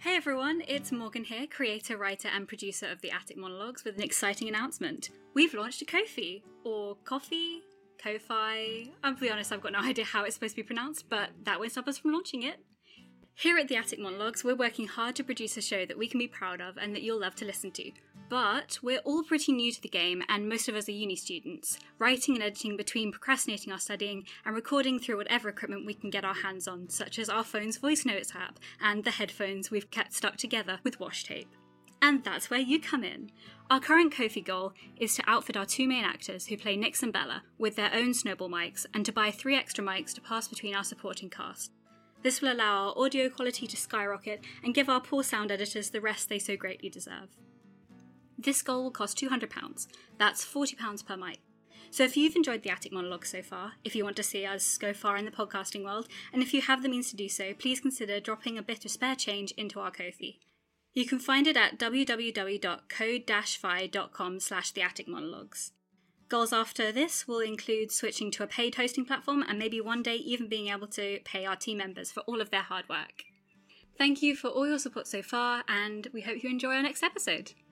Hey everyone, it's Morgan here, creator, writer and producer of The Attic Monologues, with an exciting announcement. We've launched a Ko-fi, or Ko-fi, Ko-fi. I'll be honest, I've got no idea how it's supposed to be pronounced, but that won't stop us from launching it. Here at The Attic Monologues, we're working hard to produce a show that we can be proud of and that you'll love to listen to. But we're all pretty new to the game, and most of us are uni students, writing and editing between procrastinating our studying and recording through whatever equipment we can get our hands on, such as our phone's voice notes app and the headphones we've kept stuck together with washi tape. And that's where you come in. Our current Ko-fi goal is to outfit our two main actors, who play Nix and Bella, with their own snowball mics, and to buy 3 extra mics to pass between our supporting cast. This will allow our audio quality to skyrocket and give our poor sound editors the rest they so greatly deserve. This goal will cost £200, that's £40 per mic. So if you've enjoyed the Attic Monologue so far, if you want to see us go far in the podcasting world, and if you have the means to do so, please consider dropping a bit of spare change into our Ko-fi. You can find it at www.code-fi.com/theatticmonologues. Goals after this will include switching to a paid hosting platform and maybe one day even being able to pay our team members for all of their hard work. Thank you for all your support so far, and we hope you enjoy our next episode.